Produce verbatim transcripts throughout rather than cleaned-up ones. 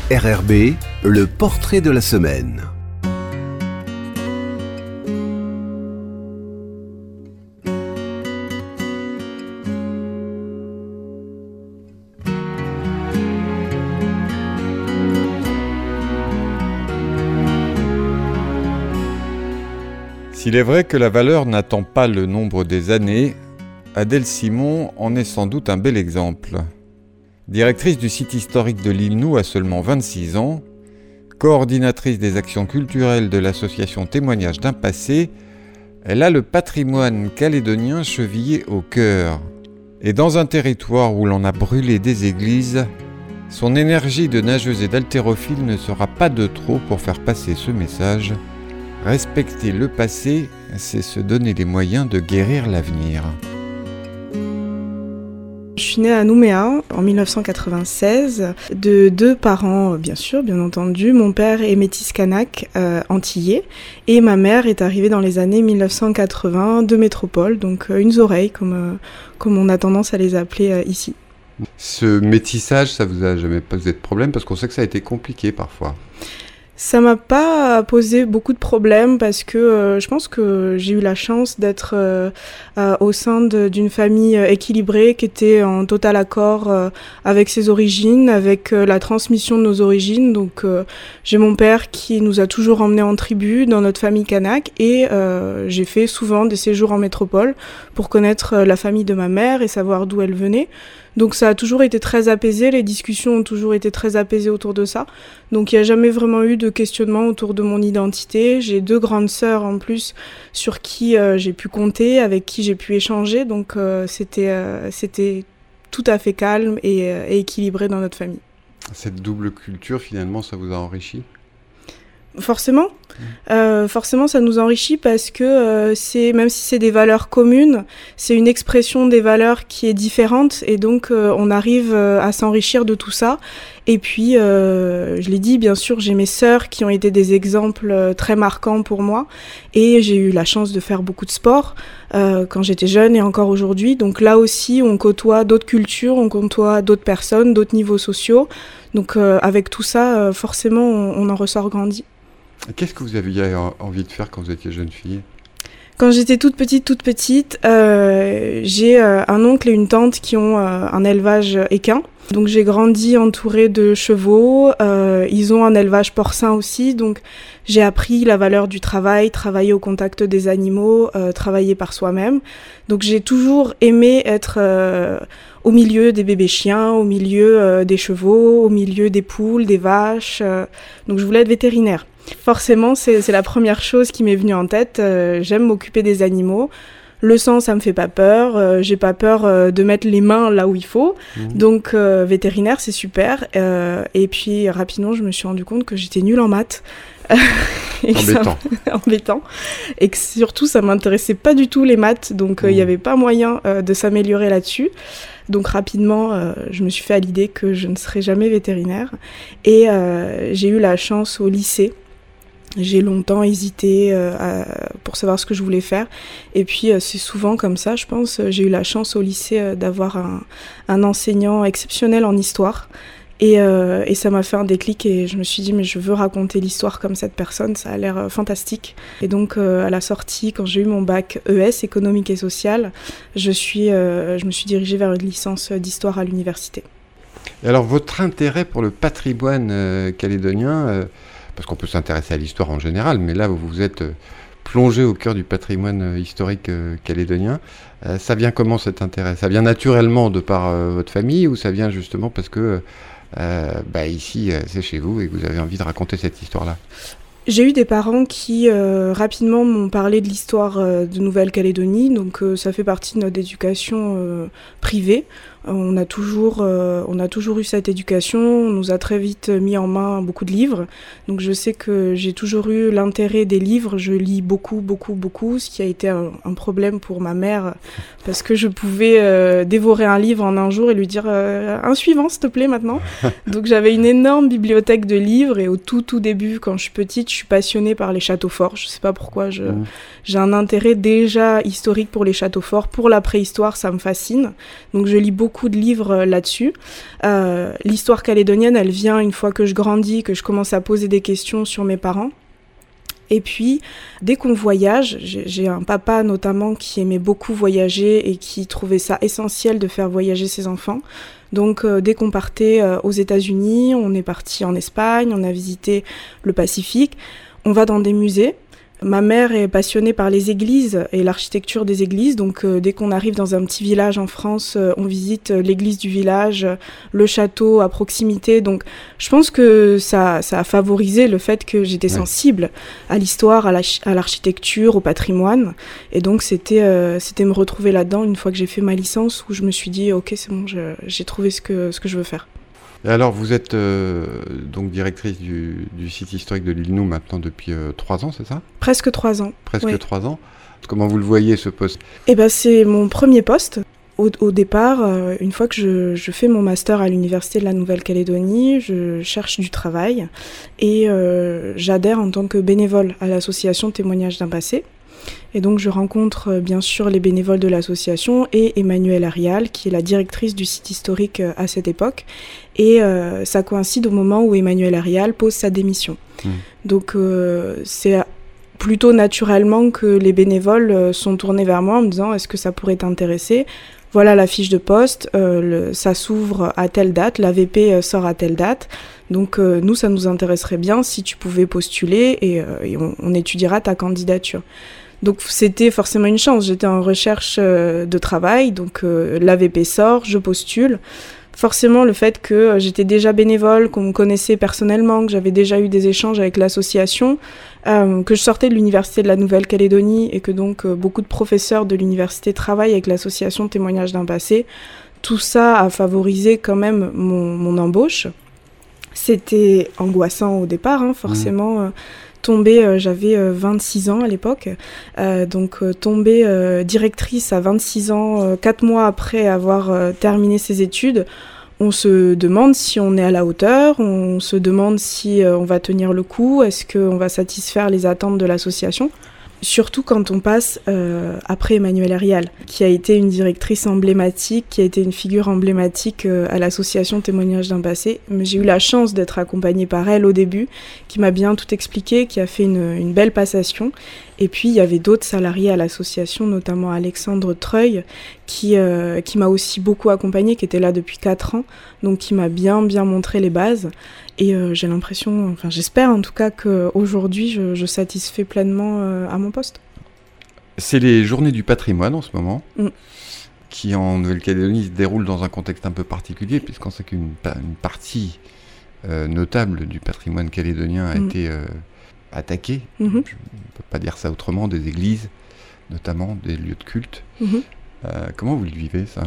R R B, le portrait de la semaine. S'il est vrai que la valeur n'attend pas le nombre des années, Adèle Simon en est sans doute un bel exemple. Directrice du site historique de l'île Nou à seulement vingt-six ans, coordinatrice des actions culturelles de l'association Témoignages d'un passé, elle a le patrimoine calédonien chevillé au cœur. Et dans un territoire où l'on a brûlé des églises, son énergie de nageuse et d'haltérophile ne sera pas de trop pour faire passer ce message. Respecter le passé, c'est se donner les moyens de guérir l'avenir. Je suis née à Nouméa en dix-neuf cent quatre-vingt-seize, de deux parents, bien sûr, bien entendu. Mon père est métis kanak, euh, antillais, et ma mère est arrivée dans les années dix-neuf cent quatre-vingts de métropole, donc euh, une oreille, comme, euh, comme on a tendance à les appeler euh, ici. Ce métissage, ça vous a jamais posé de problème, parce qu'on sait que ça a été compliqué parfois. Ça m'a pas posé beaucoup de problèmes parce que euh, je pense que j'ai eu la chance d'être euh, euh, au sein de, d'une famille équilibrée qui était en total accord euh, avec ses origines, avec euh, la transmission de nos origines. Donc euh, j'ai mon père qui nous a toujours emmenés en tribu dans notre famille kanak et euh, j'ai fait souvent des séjours en métropole pour connaître euh, la famille de ma mère et savoir d'où elle venait. Donc ça a toujours été très apaisé, les discussions ont toujours été très apaisées autour de ça. Donc il n'y a jamais vraiment eu de questionnement autour de mon identité. J'ai deux grandes sœurs en plus sur qui euh, j'ai pu compter, avec qui j'ai pu échanger. Donc euh, c'était, euh, c'était tout à fait calme et, euh, et équilibré dans notre famille. Cette double culture, finalement, ça vous a enrichi ? Forcément, euh, forcément, ça nous enrichit parce que euh, c'est, même si c'est des valeurs communes, c'est une expression des valeurs qui est différente et donc euh, on arrive euh, à s'enrichir de tout ça. Et puis, euh, je l'ai dit, bien sûr, j'ai mes sœurs qui ont été des exemples euh, très marquants pour moi et j'ai eu la chance de faire beaucoup de sport euh, quand j'étais jeune et encore aujourd'hui. Donc là aussi, on côtoie d'autres cultures, on côtoie d'autres personnes, d'autres niveaux sociaux. Donc euh, avec tout ça, euh, forcément, on, on en ressort grandi. Qu'est-ce que vous aviez envie de faire quand vous étiez jeune fille ? Quand j'étais toute petite, toute petite, euh, j'ai euh, un oncle et une tante qui ont euh, un élevage équin. Donc j'ai grandi entourée de chevaux, euh, ils ont un élevage porcin aussi, donc j'ai appris la valeur du travail, travailler au contact des animaux, euh, travailler par soi-même. Donc j'ai toujours aimé être euh, au milieu des bébés chiens, au milieu euh, des chevaux, au milieu des poules, des vaches, euh, donc je voulais être vétérinaire. Forcément, c'est, c'est la première chose qui m'est venue en tête, euh, j'aime m'occuper des animaux. Le sang, ça me fait pas peur. Euh, j'ai pas peur euh, de mettre les mains là où il faut. Mmh. Donc, euh, vétérinaire, c'est super. Euh, et puis, rapidement, je me suis rendu compte que j'étais nulle en maths. et embêtant. Ça, embêtant. Et que surtout, ça m'intéressait pas du tout les maths. Donc, il euh, mmh. y avait pas moyen euh, de s'améliorer là-dessus. Donc, rapidement, euh, je me suis fait à l'idée que je ne serais jamais vétérinaire. Et euh, j'ai eu la chance au lycée. J'ai longtemps hésité euh, à, pour savoir ce que je voulais faire. Et puis, euh, c'est souvent comme ça, je pense. J'ai eu la chance au lycée euh, d'avoir un, un enseignant exceptionnel en histoire. Et, euh, et ça m'a fait un déclic et je me suis dit, mais je veux raconter l'histoire comme cette personne, ça a l'air euh, fantastique. Et donc, euh, à la sortie, quand j'ai eu mon bac E S, économique et social, je, suis, euh, je me suis dirigée vers une licence d'histoire à l'université. Et alors, votre intérêt pour le patrimoine euh, calédonien... Euh... parce qu'on peut s'intéresser à l'histoire en général, mais là, vous vous êtes plongé au cœur du patrimoine historique calédonien. Euh, ça vient comment cet intérêt ? Ça vient naturellement de par euh, votre famille ou ça vient justement parce que euh, bah, ici, c'est chez vous et que vous avez envie de raconter cette histoire-là ? J'ai eu des parents qui euh, rapidement m'ont parlé de l'histoire euh, de Nouvelle-Calédonie, donc euh, ça fait partie de notre éducation euh, privée. On a toujours, euh, on a toujours eu cette éducation, on nous a très vite mis en main beaucoup de livres. Donc je sais que j'ai toujours eu l'intérêt des livres, je lis beaucoup, beaucoup, beaucoup, ce qui a été un, un problème pour ma mère, parce que je pouvais euh, dévorer un livre en un jour et lui dire euh, « un suivant s'il te plaît maintenant ». Donc j'avais une énorme bibliothèque de livres et au tout tout début, quand je suis petite, je suis passionnée par les châteaux forts. Je sais pas pourquoi, je, mmh. j'ai un intérêt déjà historique pour les châteaux forts, pour la préhistoire, ça me fascine. Donc je lis beaucoup beaucoup de livres là-dessus. Euh, l'histoire calédonienne, elle vient une fois que je grandis, que je commence à poser des questions sur mes parents. Et puis, dès qu'on voyage, j'ai, j'ai un papa notamment qui aimait beaucoup voyager et qui trouvait ça essentiel de faire voyager ses enfants. Donc, euh, dès qu'on partait euh, aux États-Unis, on est parti en Espagne, on a visité le Pacifique, on va dans des musées. Ma mère est passionnée par les églises et l'architecture des églises, donc euh, dès qu'on arrive dans un petit village en France, euh, on visite l'église du village, euh, le château à proximité. Donc je pense que ça, ça a favorisé le fait que j'étais ouais. sensible à l'histoire, à, la, à l'architecture, au patrimoine. Et donc c'était, euh, c'était me retrouver là-dedans une fois que j'ai fait ma licence, où je me suis dit ok, c'est bon, je, j'ai trouvé ce que, ce que je veux faire. Et alors, vous êtes euh, donc directrice du, du site historique de l'Île Nou maintenant depuis euh, trois ans, c'est ça ? Presque trois ans. Presque oui. trois ans. Comment vous le voyez, ce poste ? Eh ben, c'est mon premier poste. Au, au départ, euh, une fois que je, je fais mon master à l'Université de la Nouvelle-Calédonie, je cherche du travail et euh, j'adhère en tant que bénévole à l'association Témoignages d'un passé. Et donc je rencontre euh, bien sûr les bénévoles de l'association et Emmanuelle Arial, qui est la directrice du site historique euh, à cette époque. Et euh, ça coïncide au moment où Emmanuelle Arial pose sa démission. Mmh. Donc euh, c'est plutôt naturellement que les bénévoles euh, sont tournés vers moi en me disant « Est-ce que ça pourrait t'intéresser ? Voilà la fiche de poste, euh, le, ça s'ouvre à telle date, l'A V P euh, sort à telle date. Donc euh, nous, ça nous intéresserait bien si tu pouvais postuler et, euh, et on, on étudiera ta candidature. » Donc c'était forcément une chance, j'étais en recherche euh, de travail, donc euh, l'A V P sort, je postule. Forcément, le fait que euh, j'étais déjà bénévole, qu'on me connaissait personnellement, que j'avais déjà eu des échanges avec l'association, euh, que je sortais de l'Université de la Nouvelle-Calédonie et que donc euh, beaucoup de professeurs de l'université travaillent avec l'association Témoignages d'un passé, tout ça a favorisé quand même mon, mon embauche. C'était angoissant au départ, hein, forcément. Mmh. Euh, Tomber, euh, j'avais euh, vingt-six ans à l'époque, euh, donc euh, tomber euh, directrice à vingt-six ans, euh, quatre mois après avoir euh, terminé ses études, on se demande si on est à la hauteur, on se demande si euh, on va tenir le coup, est-ce qu'on va satisfaire les attentes de l'association ? Surtout quand on passe euh, après Emmanuelle Arial, qui a été une directrice emblématique, qui a été une figure emblématique euh, à l'association Témoignages d'un passé. Mais j'ai eu la chance d'être accompagnée par elle au début, qui m'a bien tout expliqué, qui a fait une, une belle passation. Et puis il y avait d'autres salariés à l'association, notamment Alexandre Treuil, qui, euh, qui m'a aussi beaucoup accompagnée, qui était là depuis quatre ans, donc qui m'a bien bien montré les bases. Et euh, j'ai l'impression, enfin j'espère en tout cas qu'aujourd'hui je, je satisfais pleinement euh, à mon poste. C'est les Journées du patrimoine en ce moment, mm. qui en Nouvelle-Calédonie se déroulent dans un contexte un peu particulier, puisqu'on sait qu'une une partie euh, notable du patrimoine calédonien a mm. été euh, attaquée, mm-hmm. je ne peux pas dire ça autrement, des églises, notamment des lieux de culte. Mm-hmm. Euh, comment vous le vivez ça ?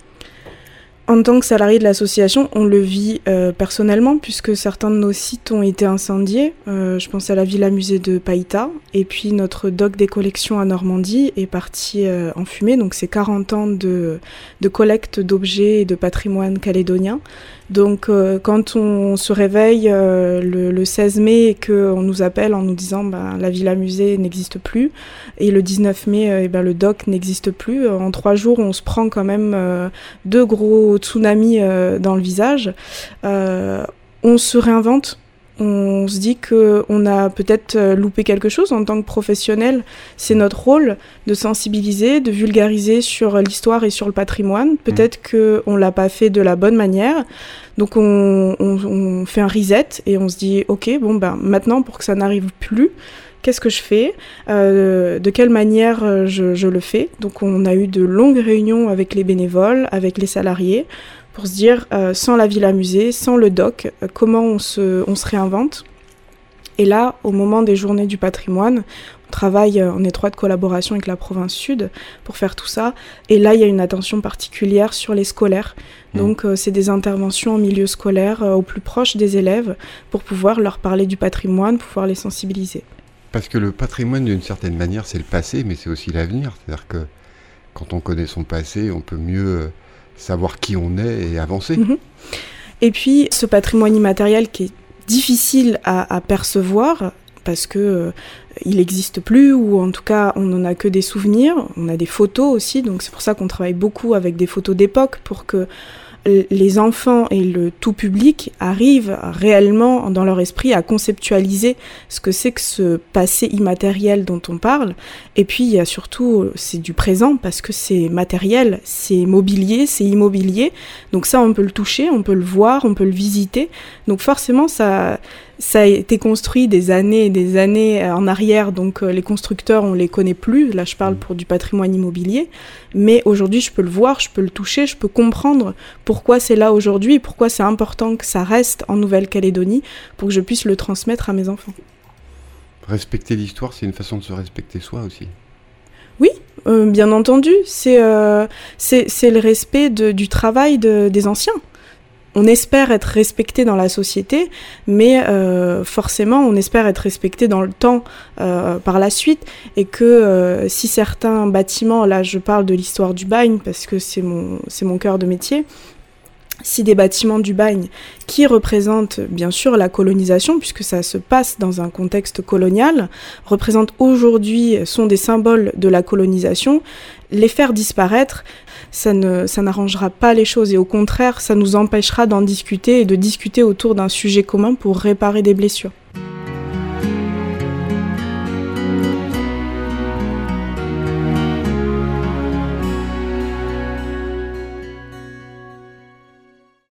En tant que salarié de l'association, on le vit euh, personnellement, puisque certains de nos sites ont été incendiés. Euh, je pense à la Villa Musée de Païta, et puis notre dock des collections à Normandie est parti euh, en fumée, donc c'est quarante ans de, de collecte d'objets et de patrimoine calédonien. Donc euh, quand on se réveille euh, le, le seize mai et qu'on nous appelle en nous disant ben, la Villa Musée n'existe plus, et le dix-neuf mai euh, et ben, le dock n'existe plus, en trois jours on se prend quand même euh, deux gros tsunamis euh, dans le visage, euh, on se réinvente. On se dit qu'on a peut-être loupé quelque chose en tant que professionnel. C'est notre rôle de sensibiliser, de vulgariser sur l'histoire et sur le patrimoine. Peut-être mmh. qu'on ne l'a pas fait de la bonne manière. Donc on, on, on fait un reset et on se dit « Ok, bon ben maintenant pour que ça n'arrive plus, qu'est-ce que je fais euh, de quelle manière je, je le fais ?» Donc on a eu de longues réunions avec les bénévoles, avec les salariés, pour se dire, euh, sans la Villa Musée, sans le dock, euh, comment on se, on se réinvente. Et là, au moment des Journées du patrimoine, on travaille en étroite collaboration avec la province sud pour faire tout ça. Et là, il y a une attention particulière sur les scolaires. Mmh. Donc, euh, c'est des interventions en milieu scolaire, euh, au plus proche des élèves, pour pouvoir leur parler du patrimoine, pouvoir les sensibiliser. Parce que le patrimoine, d'une certaine manière, c'est le passé, mais c'est aussi l'avenir. C'est-à-dire que quand on connaît son passé, on peut mieux... Euh, savoir qui on est et avancer. Mmh. Et puis, ce patrimoine immatériel qui est difficile à, à percevoir, parce que euh, il n'existe plus, ou en tout cas on n'en a que des souvenirs. On a des photos aussi, donc c'est pour ça qu'on travaille beaucoup avec des photos d'époque pour que les enfants et le tout public arrivent réellement dans leur esprit à conceptualiser ce que c'est que ce passé immatériel dont on parle. Et puis il y a surtout, c'est du présent parce que c'est matériel, c'est mobilier, c'est immobilier. Donc ça, on peut le toucher, on peut le voir, on peut le visiter. Donc forcément, ça, ça a été construit des années et des années en arrière. Donc les constructeurs, on les connaît plus. Là, je parle pour du patrimoine immobilier. Mais aujourd'hui, je peux le voir, je peux le toucher, je peux comprendre pourquoi c'est là aujourd'hui et pourquoi c'est important que ça reste en Nouvelle-Calédonie pour que je puisse le transmettre à mes enfants. Respecter l'histoire, c'est une façon de se respecter soi aussi. Oui, euh, bien entendu. C'est, euh, c'est, c'est le respect de, du travail de, des anciens. On espère être respecté dans la société, mais euh, forcément, on espère être respecté dans le temps euh, par la suite, et que euh, si certains bâtiments, là je parle de l'histoire du bagne, parce que c'est mon, c'est mon cœur de métier, si des bâtiments du bagne qui représentent bien sûr la colonisation, puisque ça se passe dans un contexte colonial, représentent aujourd'hui, sont des symboles de la colonisation, les faire disparaître, ça ne, ça n'arrangera pas les choses, et au contraire, ça nous empêchera d'en discuter et de discuter autour d'un sujet commun pour réparer des blessures.